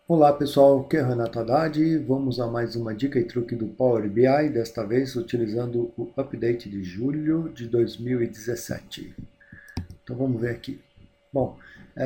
Olá pessoal, aqui é Renato Haddad. Vamos a mais uma dica e truque do Power BI, desta vez utilizando o update de julho de 2017. Então vamos ver aqui. Bom,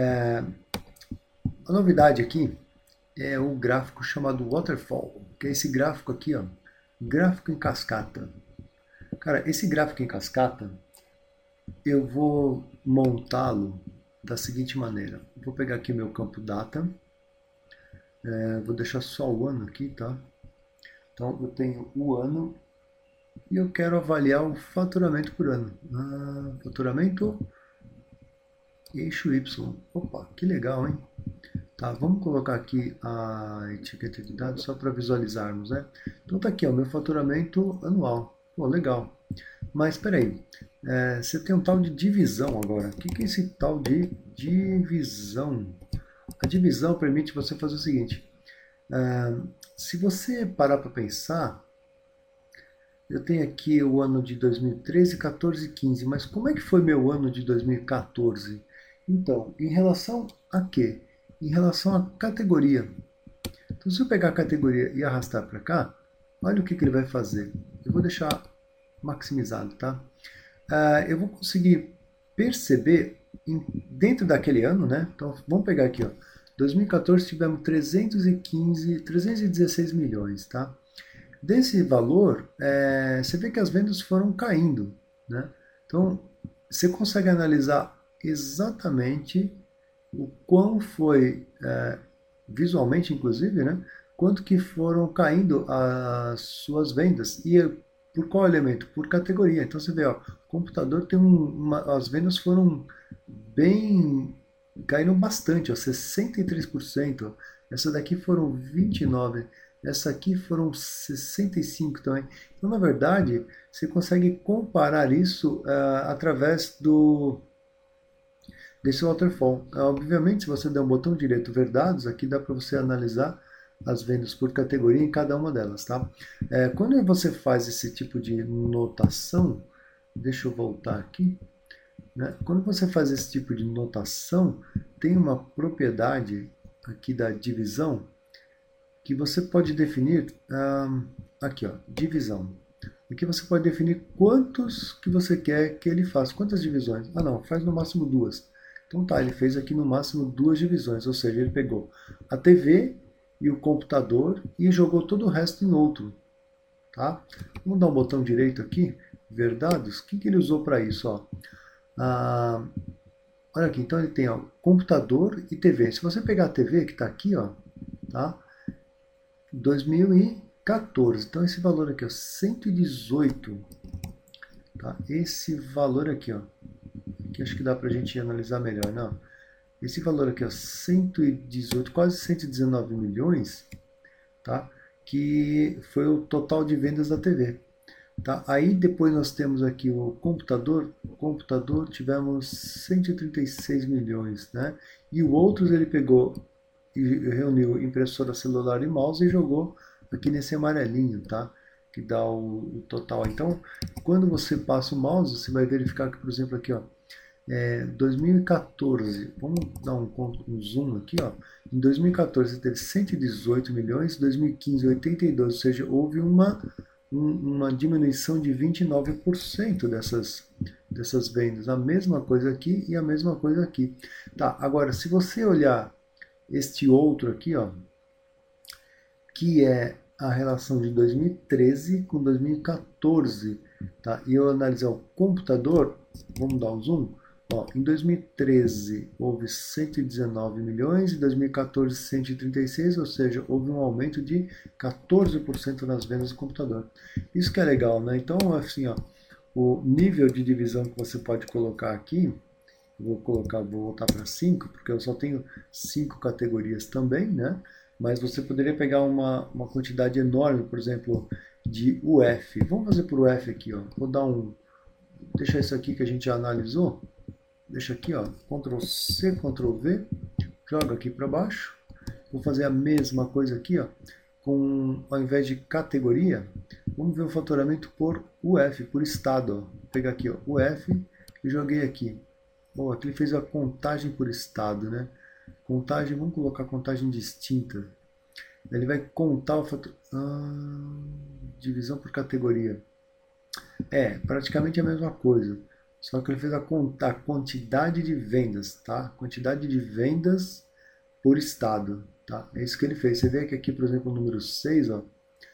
a novidade aqui é o gráfico chamado Waterfall, que é esse gráfico aqui, ó, gráfico em cascata. Cara, esse gráfico em cascata, eu vou montá-lo da seguinte maneira. Vou pegar aqui meu campo data, vou deixar só o ano aqui, tá? Então eu tenho o ano e eu quero avaliar o faturamento por ano. Faturamento eixo Y. Opa, que legal, hein? Tá, vamos colocar aqui a etiqueta de dados só para visualizarmos, né? Então tá aqui, ó, meu faturamento anual. Pô, legal. Mas espera aí, você tem um tal de divisão agora. O que é esse tal de divisão? A divisão permite você fazer o seguinte: se você parar para pensar, eu tenho aqui o ano de 2013, 14 e 15, mas como é que foi meu ano de 2014? Então, em relação a quê? Em relação à categoria. Então, se eu pegar a categoria e arrastar para cá, olha o que ele vai fazer. Eu vou deixar maximizado, tá? Eu vou conseguir perceber dentro daquele ano, né? Então, vamos pegar aqui, ó. 2014 tivemos 316 milhões, tá? Desse valor, você vê que as vendas foram caindo, né? Então, você consegue analisar exatamente o quão foi, visualmente inclusive, né? Quanto que foram caindo as suas vendas. E por qual elemento? Por categoria. Então você vê, ó, o computador tem as vendas foram bem, caíram bastante, ó, 63%. Essa daqui foram 29%. Essa aqui foram 65 também. Então, na verdade, você consegue comparar isso através desse waterfall. Obviamente, se você der um botão direito ver dados, aqui dá para você analisar as vendas por categoria em cada uma delas, tá? Quando você faz esse tipo de notação, deixa eu voltar aqui, né? Quando você faz esse tipo de notação, tem uma propriedade aqui da divisão que você pode definir, aqui ó, divisão. Aqui você pode definir quantos que você quer que ele faça, quantas divisões. Ah não, faz no máximo duas. Então tá, ele fez aqui no máximo duas divisões, ou seja, ele pegou a TV e o computador e jogou todo o resto em outro, tá? Vamos dar um botão direito aqui, ver dados. O que ele usou para isso, ó? Ah, olha aqui, então ele tem ó, computador e TV. Se você pegar a TV que está aqui, ó, tá? 2014. Então esse valor aqui, ó, 118, tá? Esse valor aqui, ó, que acho que dá pra gente analisar melhor, não? Esse valor aqui, ó, 118, quase 119 milhões, tá? Que foi o total de vendas da TV. Tá? Aí depois nós temos aqui o computador tivemos 136 milhões, né? E o outros ele pegou e reuniu impressora celular e mouse e jogou aqui nesse amarelinho, tá? Que dá o total. Então, quando você passa o mouse, você vai verificar que, por exemplo, aqui, ó, 2014, vamos dar um zoom aqui, ó. Em 2014 teve 118 milhões, 2015 82, ou seja, houve uma diminuição de 29% dessas vendas. A mesma coisa aqui e a mesma coisa aqui. Tá, agora se você olhar este outro aqui, ó, que é a relação de 2013 com 2014, tá? E eu analisar o computador, vamos dar um zoom. Ó, em 2013 houve 119 milhões, em 2014 136, ou seja, houve um aumento de 14% nas vendas do computador. Isso que é legal, né? Então, assim, ó, o nível de divisão que você pode colocar aqui, vou voltar para 5, porque eu só tenho 5 categorias também, né? Mas você poderia pegar uma quantidade enorme, por exemplo, de UF. Vamos fazer por UF aqui, ó. Vou dar deixar isso aqui que a gente já analisou. Deixa aqui, ó, Ctrl C, Ctrl V, joga aqui para baixo. Vou fazer a mesma coisa aqui, ó, ao invés de categoria, vamos ver o faturamento por UF, por estado. Ó. Vou pegar aqui, ó, UF e joguei aqui. Bom, aqui ele fez a contagem por estado, né? Contagem, vamos colocar contagem distinta. Ele vai contar o fator. Divisão por categoria. É, praticamente a mesma coisa. Só que ele fez a quantidade de vendas, tá? Quantidade de vendas por estado, tá? É isso que ele fez. Você vê que aqui, por exemplo, o número 6, ó,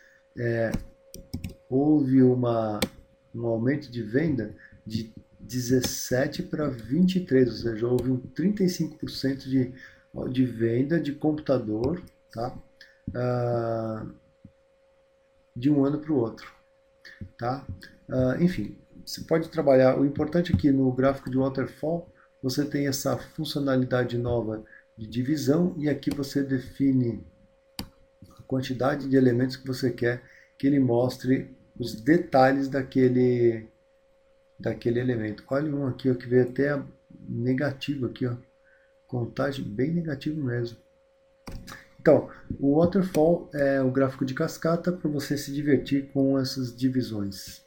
houve um aumento de venda de 17 para 23, ou seja, houve um 35% de venda de computador, tá? Ah, de um ano para o outro, tá? Enfim, você pode trabalhar. O importante é que no gráfico de waterfall você tem essa funcionalidade nova de divisão e aqui você define a quantidade de elementos que você quer que ele mostre os detalhes daquele elemento. Olha um aqui ó, que veio até negativo aqui, ó. Contagem bem negativo mesmo. Então, o waterfall é o gráfico de cascata para você se divertir com essas divisões.